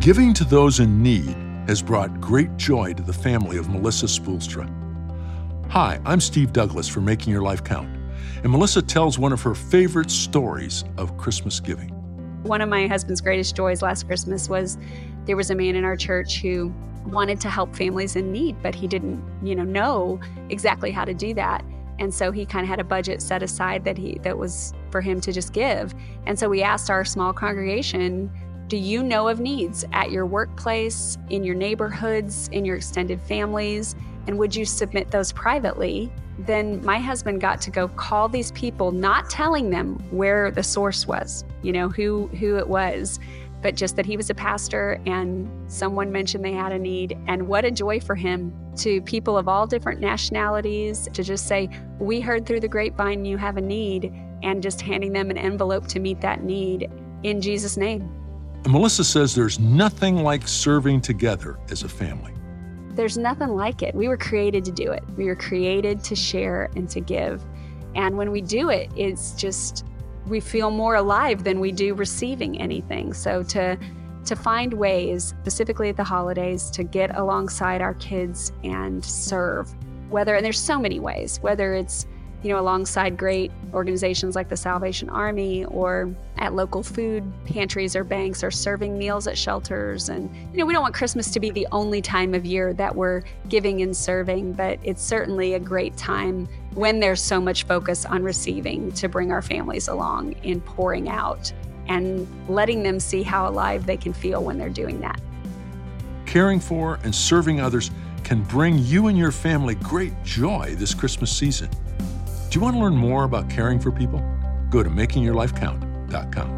Giving to those in need has brought great joy to the family of Melissa Spoolstra. Hi, I'm Steve Douglas for Making Your Life Count, and Melissa tells one of her favorite stories of Christmas giving. One of my husband's greatest joys last Christmas was there was a man in our church who wanted to help families in need, but he didn't, know exactly how to do that. And so he kind of had a budget set aside that was for him to just give. And so we asked our small congregation, do you know of needs at your workplace, in your neighborhoods, in your extended families? And would you submit those privately? Then my husband got to go call these people, not telling them where the source was, who it was, but just that he was a pastor and someone mentioned they had a need. And what a joy for him, to people of all different nationalities, to just say, we heard through the grapevine you have a need, and just handing them an envelope to meet that need in Jesus' name. And Melissa says there's nothing like serving together as a family. There's nothing like it. We were created to do it. We were created to share and to give. And when we do it, it's just, we feel more alive than we do receiving anything. So to find ways, specifically at the holidays, to get alongside our kids and serve, and there's so many ways, whether it's, alongside great organizations like the Salvation Army, or at local food pantries or banks, or serving meals at shelters. And, we don't want Christmas to be the only time of year that we're giving and serving, but it's certainly a great time when there's so much focus on receiving, to bring our families along in pouring out and letting them see how alive they can feel when they're doing that. Caring for and serving others can bring you and your family great joy this Christmas season. Do you want to learn more about caring for people? Go to makingyourlifecount.com.